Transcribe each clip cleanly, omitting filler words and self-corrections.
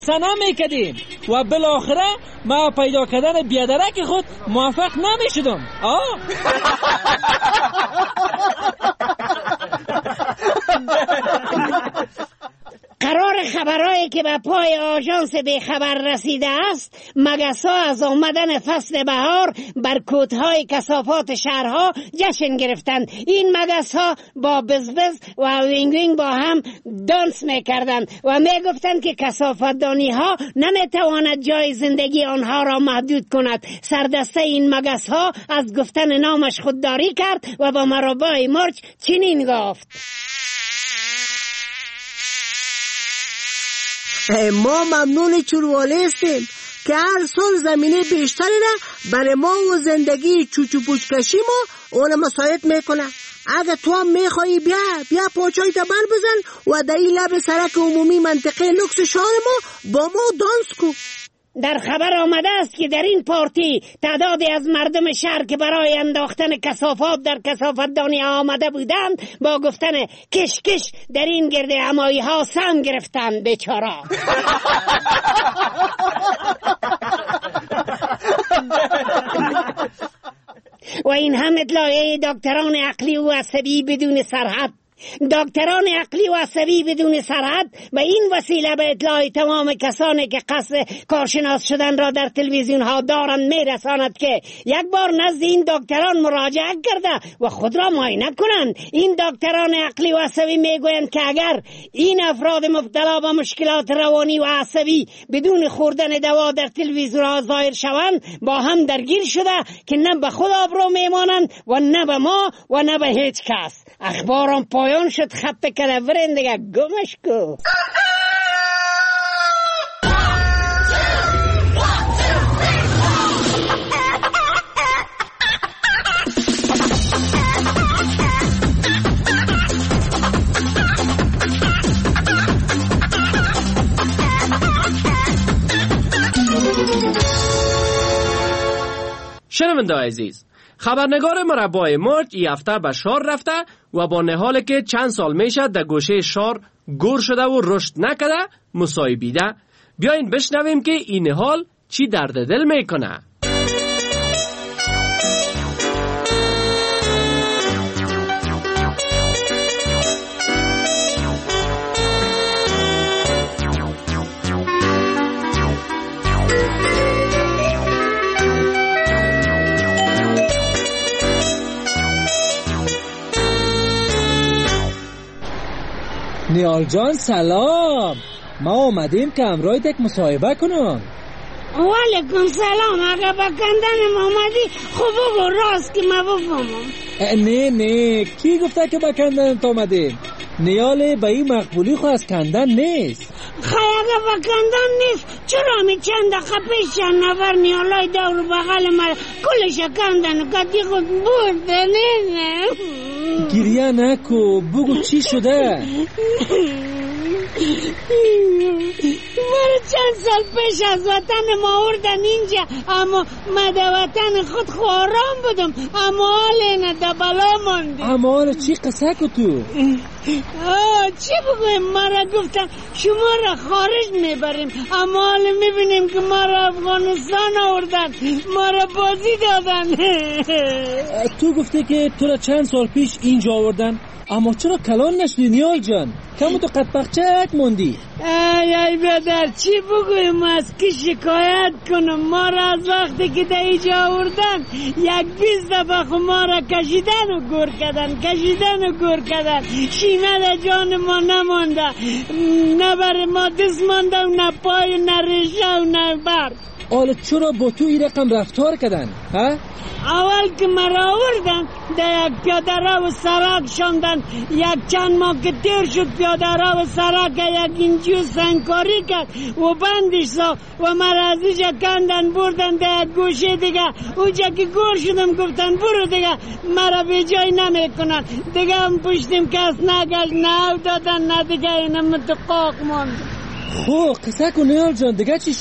سنا میکردیم و بالاخره ما پیدا کردن بیادرک خود موفق نمیشدم. قرار خبرهایی که به پای آژانس بیخبر رسیده است، مگس‌ها از آمدن فصل بهار بر کوتهای کثافات شهرها جشن گرفتند. این مگس‌ها با بزبز و وینگ وینگ با هم دانس میکردند و میگفتند که کثافت‌دانی‌ها نمیتواند جای زندگی آنها را محدود کند. سردسته این مگس‌ها از گفتن نامش خودداری کرد و با مربای مرچ چنین گفت: ما ممنون چورواله هستیم که هر سال زمینه بیشتری را برای ما و زندگی چوچو پوچکشی ما اون مساعد میکنه. اگه تو هم میخوایی بیا پاچای تا بر بزن و در این لب سرک عمومی منطقه لوکس شهر ما با ما دانس کن. در خبر آمده است که در این پارتی تعدادی از مردم شهر که برای انداختن کثافات در کثافتدانی آمده بودند با گفتن کش کش در این گرد همایی ها سم گرفتند. بیچارا. و این هم اطلاعیه دکتران عقلی و عصبی بدون سرحد. دکتران عقلی و عصبی بدون سرحد به این وسیله به اطلاع تمام کسانی که قصد کارشناس شدن را در تلویزیون ها دارند میرساند که یک بار نزد این دکتران مراجعه کرده و خود را معاینه کنند. این دکتران عقلی و عصبی میگویند که اگر این افراد مبتلا به مشکلات روانی و عصبی بدون خوردن دوا در تلویزیون ها ظاهر شوند با هم درگیر شده که نه به خود آبرو میمانند و نه به ما و نه به هیچ کس. اخبارم پایان شد. خط کلورین دیگه گمش کو. شنونده عزیز، خبرنگار مربای مرچ این هفته به شهر رفته و با نهالی که چند سال میشه در گوشه شهر گور شده و رشد نکده مصاحبیده. بیاین بشنویم که این نهال چی درد دل میکنه. نیال جان سلام. ما اومدیم که همراهت یک مصاحبه کنم. وعلیکم سلام. اگه بکندن اومدی خب بگو راست که ما بفهمم. نه کی گفته که بکندن تو اومدیم؟ نیال به این مقبولی خو از کندن نیست. اگه بکندن نیست چرا می چند دقیقه پیش چند نفر نیالای دور بغل من کلش کندن و کتی خود برده. نه گریه نکو، بگو چی شده؟ مرا چند سال پیش از وطن ما آوردن اینجا، اما من در وطن خود خوارم بودم، اما حال نه در بلا ماندیم. اما حال چی قصه که تو؟ چی بگویم؟ ما را گفتن شما را خارج میبریم، اما حال میبینیم که ما را افغانستان آوردن، ما را بازی دادن. تو گفته که تو را چند سال پیش اینجا آوردن، اما چرا کلان نشدی نیال جان؟ کمو تو قدبخچک موندی. ای برادر چی بگویم از کی شکایت کنم؟ ما را از وقتی که در اینجا آوردن 20 دفعه خو ما را کشیدن و گور کردن شیمه در جان ما نمانده، نه بر ما دست مانده و نه پای نه ریشه و نه بر. حالا چرا با تو این رقم رفتار کردن؟ ها؟ اول که مرا آوردن در یک پیاده رو سرک شاندن، یک چند ماه که تیر شد پیاده رو سرک یک اینجور سنگکاری کرد و بندش سا و مرا از اینجا کندن بردن در یک گوشه دیگه. اونجا که گور شدم گفتن برو دیگه مرا به جای نمی کنن دیگه. هم پشتیم کس نگشت، نه دادن نه دیگه، اینم متقاق ماند. خب قصه کن نیال جان، دیگه چی شد؟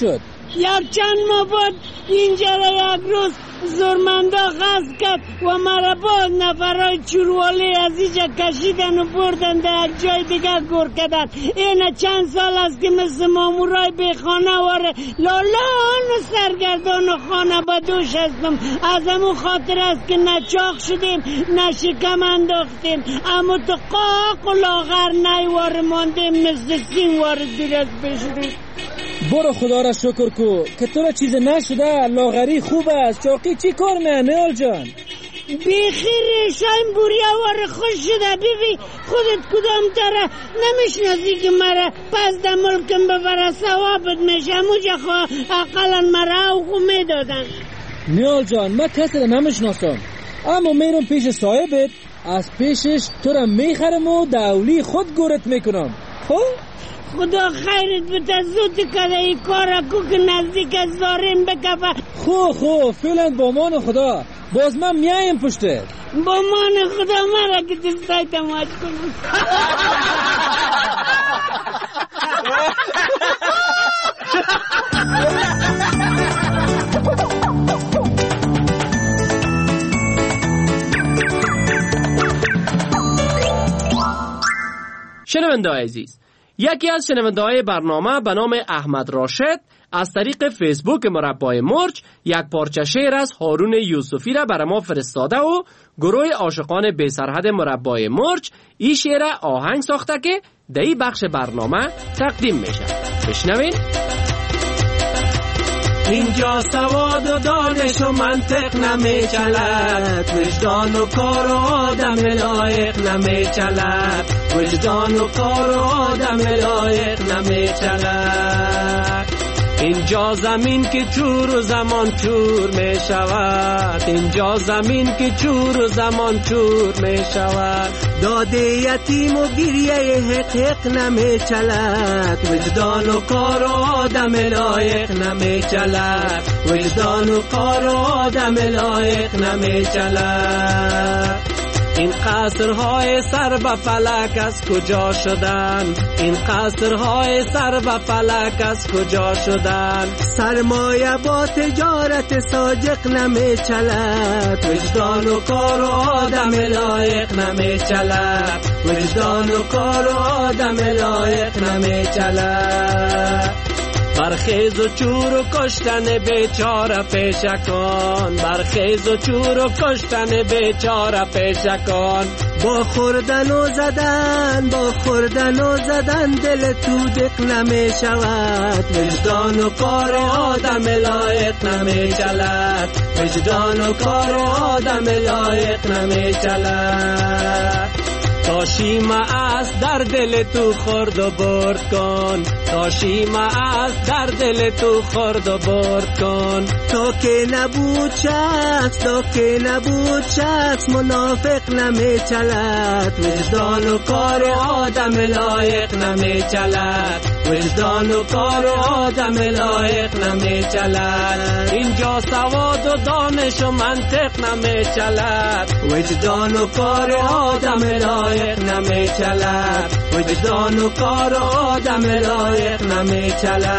یک چند ماه بعد اینجا را یک روز زورمندا خست کرد و مرا باز نفرای چوروالی از اینجا کشیدن و بردن در جای دیگر گور کردن. این چند سال است که مثل مامورای به خانه واره لالان و سرگردان و خانه بدوش هستم. از همون خاطر است که نه چاق شدیم نه شکم انداختیم، اما تو قاق و لاغر نیوار ماندیم مثل سیم وار درست بشدیم. برو خدا را شکر کو که تو را چیز نشده. لاغری خوب است. چاقی چی کار نه نیال جان؟ بخیر شایم بوریا وار خوش شده. ببین خودت کدام تره نمیشناسی که مرا پس در ملکم ببره ثوابت میشه. موجه خواه اقلا مرا اوقو میدادن. نیال جان من کسی را نمیشناسم، اما میرم پیش صاحبت، از پیشش تو را میخرم و دولی خود گورت میکنم. خب خدا خیرت بده. زود کده ای کارا کو که نزدیک از زارین بکفه. خو فعلا با مان خدا. باز من میایم پشتت. با مان خدا مرا که دستای تماش کنم. شنونده عزیز، یکی از شنونده های برنامه به نام احمد راشد از طریق فیسبوک مربای مرچ یک پارچه شعر از هارون یوسفی را برای ما فرستاده و گروه عاشقان بی سرحد مربای مرچ این شعر آهنگ ساخته که در این بخش برنامه تقدیم میشه. بشنوین. اینجا سواد و دانش و منطق نمیچلد، وجدان و کار و آدم لایق نمیچلد، وجدان و کار و آدم لایق نمیچلد. اینجا زمین که چور و زمان چور می شود، اینجا زمین که چور و زمان چور می شود. داده یتیم و گریه حق نمی چلد، وجدان و کار و آدم لایق نمی چلد، وجدان و کار و آدم لایق نمی چلد. این قصرهای سر به فلک از کجا شدن؟ این قصرهای سر به فلک از کجا شدن؟ سرمایه با تجارت صادق نمی چلد، وجدان و کار و آدم لایق نمی چلد، وجدان و کار و آدم لایق نمی چلد. برخیز و چور و کشتن بیچاره پیشکان، برخیز و چور و کشتن بیچاره پیشکان. با خوردن و زدن، با خوردن و زدن دل تو دق نمی شود، وجدان و کار آدم لایق نمی چلد، وجدان و کار آدم لایق نمی چلد. تا شیمه از در دل تو خورد و برد کن، تا شیمه از در دل تو خورد و برد کن. تا که نبود شخص، تا که نبود شخص منافق نمی چلد، وجدان و کار آدم لایق نمی چلد، وجدان و کار آدم لایق نمی چلد. اینجا سواد و دانش و منطق نمی چلد، وجدان و کار آدم لایق نمی چلد، وجدان و کار آدم لایق نمی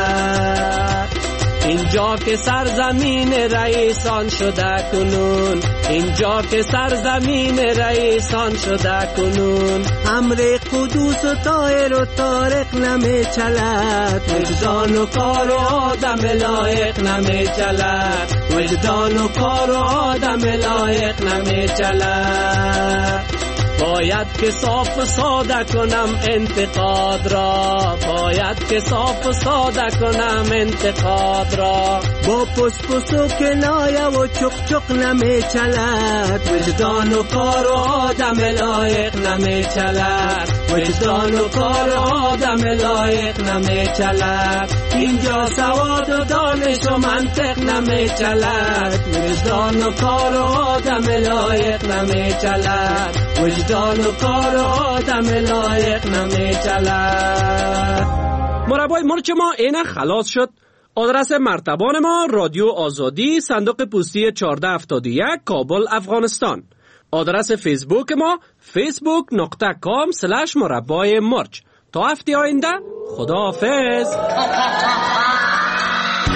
چلد. اینجا که سرزمین رئیسان شده کنون، اینجا که سرزمین رئیسان شده کنون. امر قدوس و طاهر و طارق نمی چلد، وجدان و کار آدم لایق نمی چلد، وجدان و کار آدم لایق نمی چلد. باید که صاف و ساده کنم انتقاد را، باید که صاف و ساده کنم انتقاد را. با پس پس و کنایه و چک چک نمی چلد، وجدان و کار آدم لایق نمی چلد، وجدان و کار آدم لایق نمی چلد. اینجا سواد و دانش و منطق نمی چلد، وجدان و کار آدم لایق نمی چلد، وجدان و کار آدم لایق نمی چلد. مربای مرچ ما اینه خلاص شد. آدرس مرتبان ما رادیو آزادی، صندوق پستی 1471 کابل افغانستان. آدرس فیسبوک ما facebook.com/مربای مرچ. تا هفته آینده خداحافظ.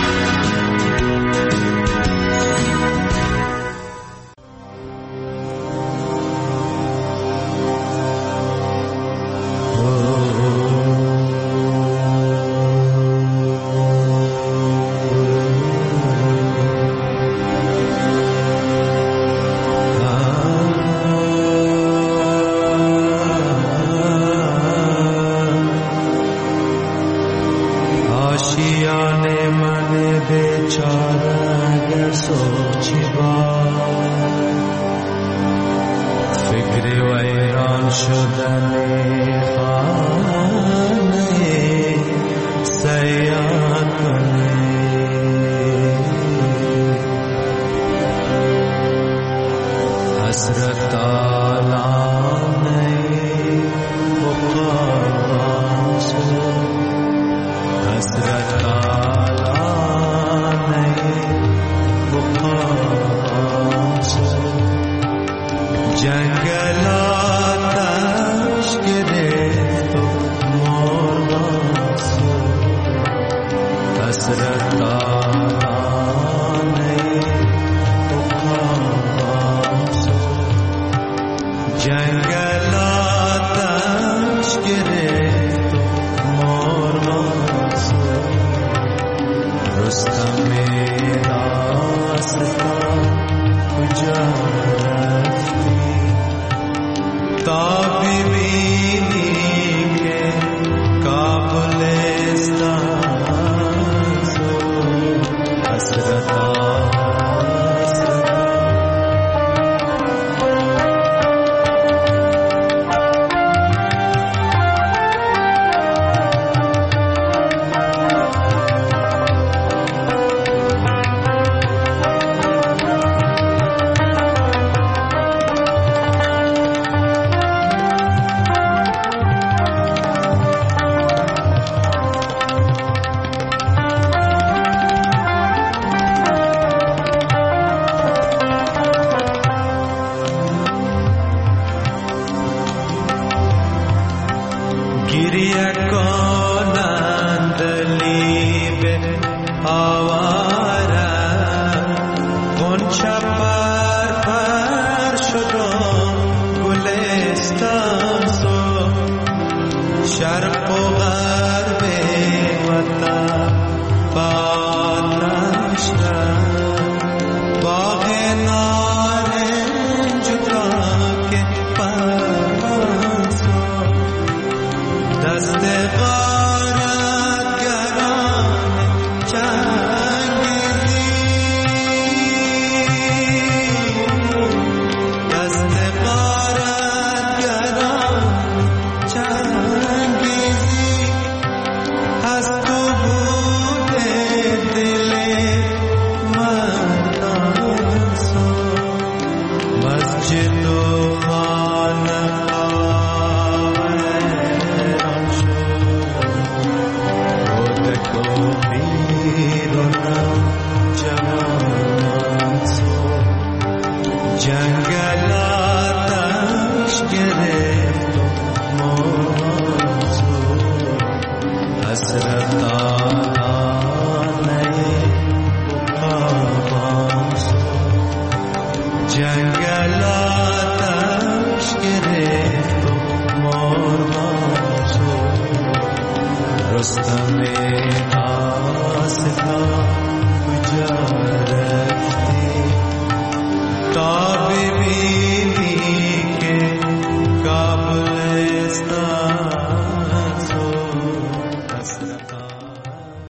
जंगलात